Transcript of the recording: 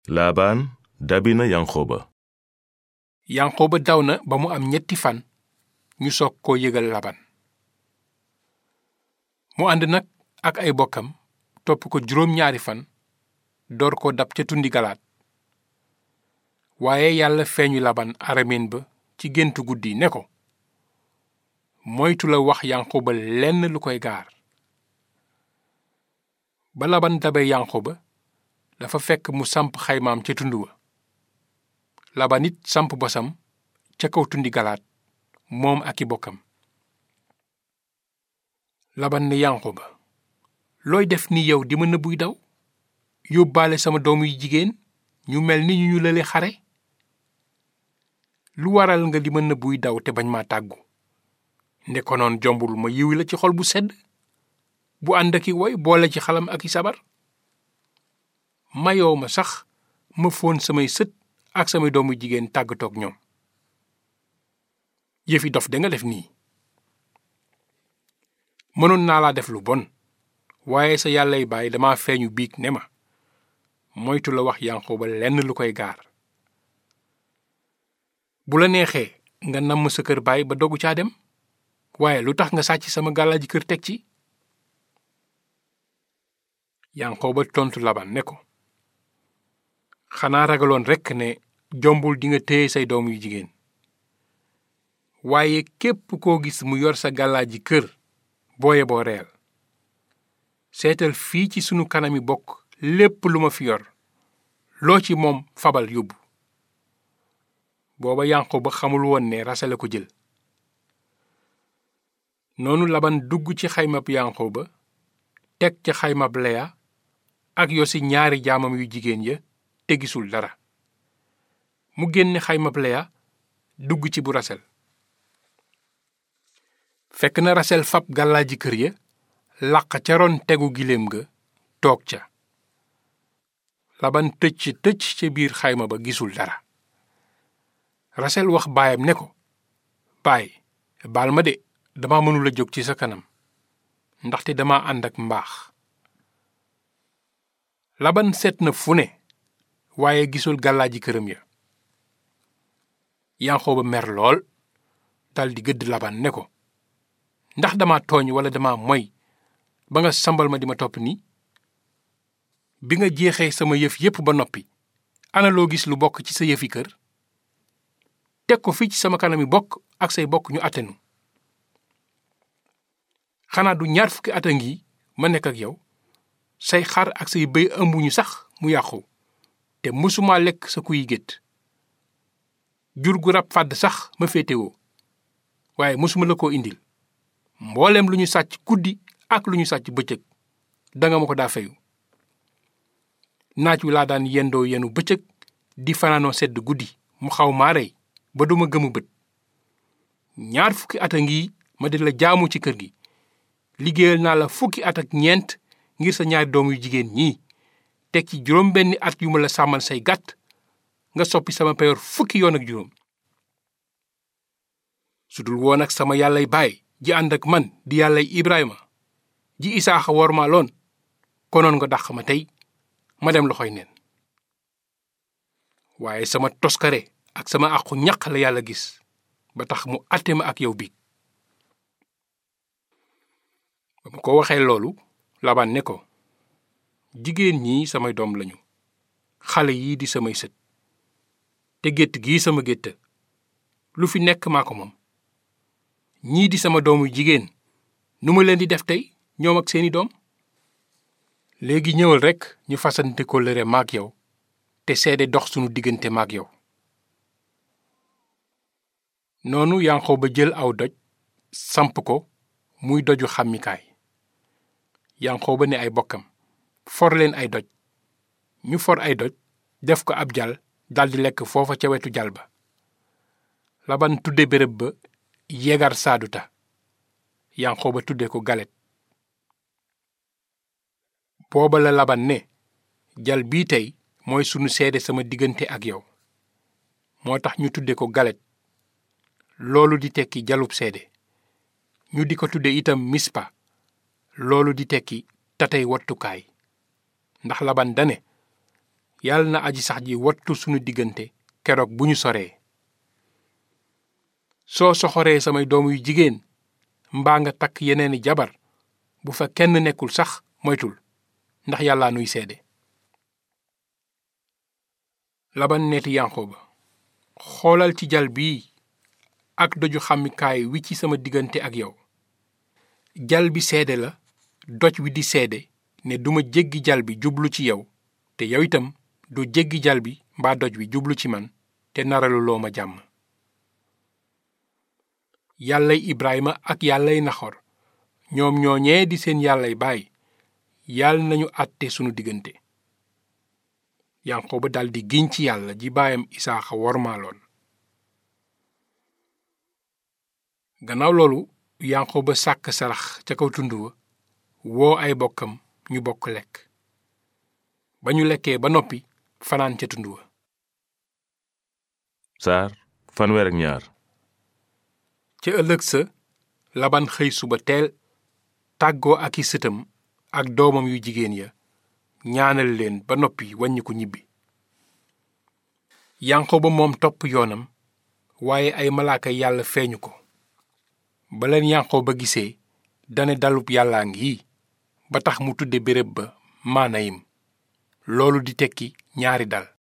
laabaan dabi na yanqooba. yanqooba daw na ba mu am 3 fan ñu soog koo yëgal laban. mu ànd nag ak ay bokkam topp ko 2 fan door ko dab ca tundi galaad. waaye yàlla feeñu laban aramin ba ci géntu guddi ne ko, moytu la wax yanqooba lenn lu koy gaar. ba laban dabe yanqooba dafa fekk mu samp xaymaam ca tund wa. laban it samp bosam ca kaw tundi galaad moom ak i bokkam. laban ne yanqooba, looy def ni yow di ma nëbbuy daw yóbbaale sama doom yu jigéen ñu mel ni ñu lale xare? lu waral nga di ma nëbbuy daw te bañ maa tàggu? ndekonoon jombul ma yiwi la ci xol bu sedd bu ànd ak i woy boole ci xalam ak i sabar. mayoo ma sax ma fóon samay sët ak samay doomu jigéen tàggatoog ñoom. yëfi dof da nga def nii. mënoon naa laa def lu bon, waaye sa yàllay baay dama feeñu biig ne ma, moytu la wax yanqooba lenn lu koy gaar. bu la neexee nga namm sa kër baay ba dogu caa dem, waaye lu tax nga sàcc sama gàllaaji kër teg ci? yanqooba tontu laban ne ko, xanaa ragaloon rekk ne jombul dinga téye say doom yu jigéen. waaye képp koo gis mu yor sa gàllaaji kër booye boo reel. seetal fii ci sunu kanami bokk lépp lu ma fi yor, loo ci moom fabal yóbbu. booba yanqooba xamul woon ne rasale ko jël. noonu laban dugg ci xaymab yanqooba teg ca xaymab leya ak yosi 2 jaamam yu jigéen ya te gisul dara. mu génne xaymab leya dugg ci bu rasel. fekk na rasel fab gàllaaji kër ya làq ca ron tegu giléem ga toog ca. laban tëcc ca biir xayma ba gisul dara. rasel wax baayam ne ko, baay, baal ma de, dama mënula jóg ci sa kanam ndaxte dama ànd ak mbaax. laban seet na fu ne waaye gisul gàllaaji këram ya. yanqooba mer lool daldi gëdd laban ne ko, ndax dama tooñ walla dama moy ba nga sambal ma di ma topp nii? bi nga jeexee sama yëf yépp ba noppi, ana loo gis lu bokk ci sa yëfi kër? teg ko fii ci sama kanami bokk ak say bokk ñu àttenu. xanaa du 20 at a ngi ma nekk ak yow, say xar ak say bëy ëmbuñu sax mu yàqu, te mësuma lekk sa kuy gétt. jur gu rab fàdd sax ma féetewoo, waaye mësuma la koo indil. mbooleem lu ñu sàcc guddi ak lu ñu sàcc bëccëg danga ma ko daa fayu. naaj wi laa daan yendoo yenu bëccëg di fanaanoo sedd guddi mu xaw maa rey ba duma gëmu bët. 20 at a ngi ma di la jaamu ci kër gi, liggéeyal naa la 10 at ak 4 ngir sa 2 doom yu jigéen ñii, teg ci 7 at yu ma la sàmmal say gàtt, nga soppi sama peyor 10 yoon ak 7. su dul woon ak sama yàllay baay ji ànd ak man di yàllay Ibrahima ji Isaaxa wormaaloon, konoon nga dàq ma tey ma dem loxoy neen. waaye sama toskare ak sama àqu ñaq la yàlla gis ba tax mu àtte ma ak yow biig. ba mu ko waxee loolu, laban ne ko, jigéen ñii samay doom lañu, xale yii di samay sët, te gétt gii sama gétt, lu fi nekk maa ko moom. ñii di sama doomu jigéen, nu ma leen di def tey ñoom ak seeni doom? léegi ñëwal rekk ñu fasante kóllëre maak yow te seede dox sunu diggante maak yow. noonu yanqooba jël aw doj samp ko muy doju xàmmikaay. yanqooba ne ay bokkam, for leen ay doj. ñu for ay doj def ko ab jal daldi lekk foofa ca wetu jal ba. laban tudde béréb ba yegar saaduta. yanqooba tudde ko galet. booba la laban ne, jal bii tey mooy sunu seede sama diggante ak yow. moo tax ñu tudde ko galet, loolu di tekki jalub seede. ñu di ko tudde itam mispa, loolu di tekki tatay wattukaay. ndax laban dane, yàlla na aji sax ji wattu sunu diggante keroog bu ñu soree. soo soxoree samay doom yu jigéen mbaa nga takk yeneeni jabar bu fa kenn nekkul sax moytul ndax yàllaa nuy seede. Laban neeti Yanqooba, xoolal ci jal bii ak doju xàmmikaay wi ci sama diggante ak yow. jal bi seede la, doj wi di seede ne duma jéggi jal bi jublu ci yow, te yow itam du jéggi jal bi mbaa doj wi jublu ci man te naraluloo ma jàmm. yàllay Ibrahima ak yàllay Naxor, ñoom ñooñee di seen yàllay baay, yàlla nañu àtte sunu diggante. Yanqooba daldi giñ ci yàlla ji baayam Isaaxa wormaaloon. gannaaw loolu Yanqooba sàkk sarax ca kaw tund wa, woo ay bokkam ñu bokk lekk. ba ñu lekkee ba noppi fanaan ca tund wa. saar fanweer ak ñaar. ca ëllëg sa Laban xëy suba teel tàggoo ak i sëtam ak doomam yu jigéen ya, ñaanal leen ba noppi wàññiku ñibbi. Yanqooba moom topp yoonam, waaye ay malaaka yàlla feeñu ko. ba leen Yanqooba gisee dane dalub yàllaa ngi, ba tax mu tudde béréb ba Maanayim, loolu di tekki ñaari dal.